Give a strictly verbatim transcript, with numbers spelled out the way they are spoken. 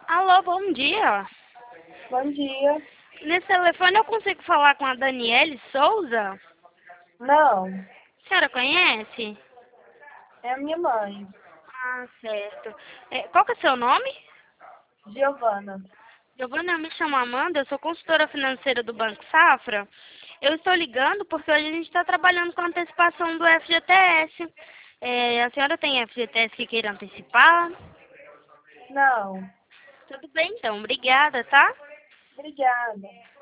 Alô, bom dia. Bom dia. Nesse telefone eu consigo falar com a Daniele Souza? Não, A senhora conhece? é a minha mãe, Ah, certo. É, qual que é seu nome? Giovana. Giovana, eu me chamo Amanda, eu sou consultora financeira do Banco Safra. Eu estou ligando porque hoje a gente está trabalhando com a antecipação do F G T S. É, a senhora tem F G T S que queira antecipar? Não, Tudo bem, então. Obrigada, tá? obrigada.